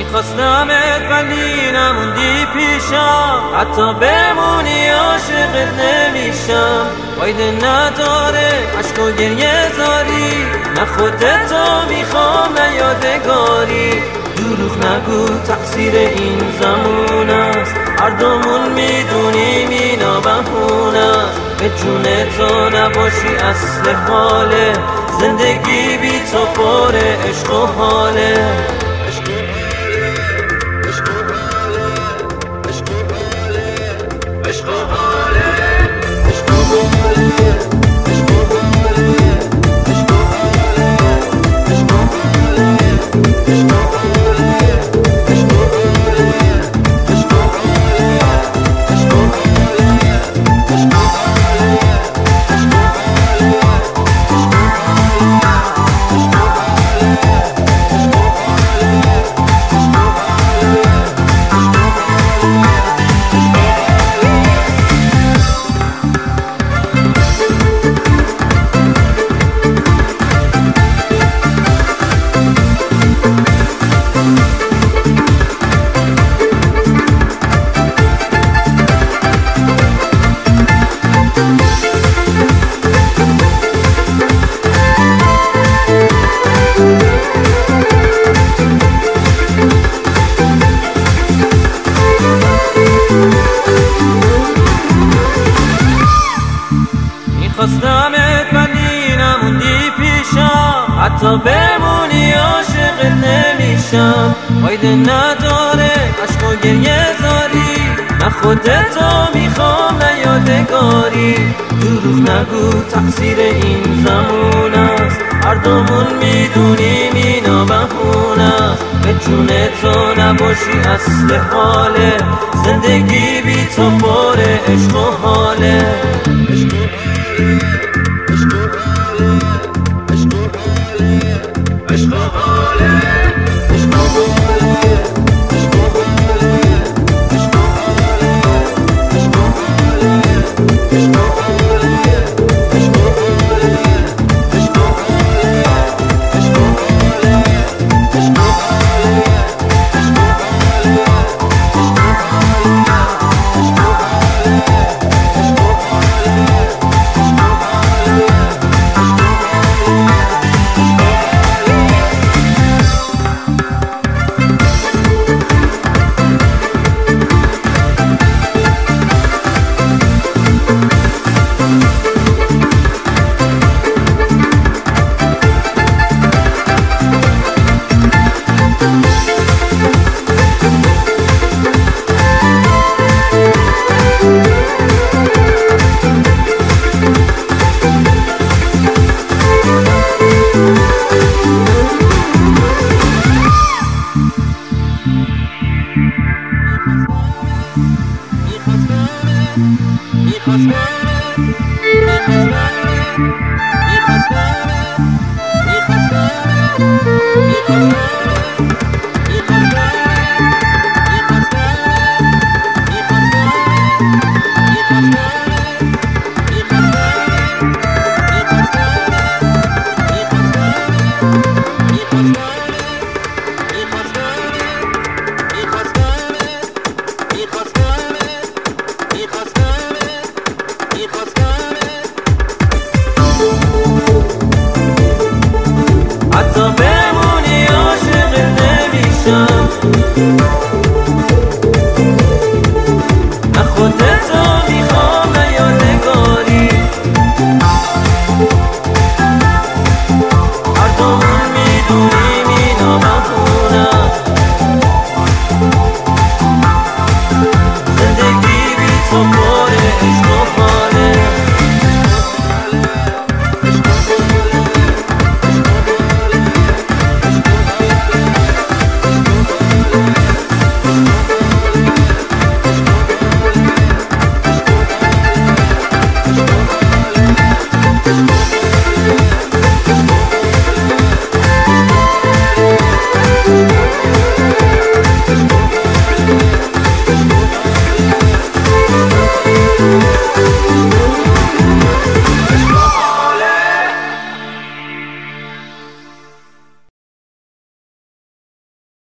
میخواستمت ولی نموندی پیشم، حتی بمونی عاشقت نمیشم. فایده نداره عشق و گریه زاری، نه خودتو میخوام نه یادگاری. دروغ نگو تقصیر این زمان است، هر دومون میدونیم اینا بهونه است. به جون تو نباشی اصل حاله، زندگی بی تو پر عشق و حاله. میخواستمت ولی نموندی پیشم، حتی بمونی عاشقت نمیشم. فایده نداره عشق و گریه زاری، نه خودتو میخوام نه یادگاری. دروغ نگو تقصیر این زمان است، هر دومون میدونیم اینا بهونه است. به جون تو نباشی اصل حاله، زندگی بی تو پر عشق و حاله. حتی بمونی عاشقت نمیشم، نه خودتو میخوام نه یادگاری. هر دومون میدونیم اینا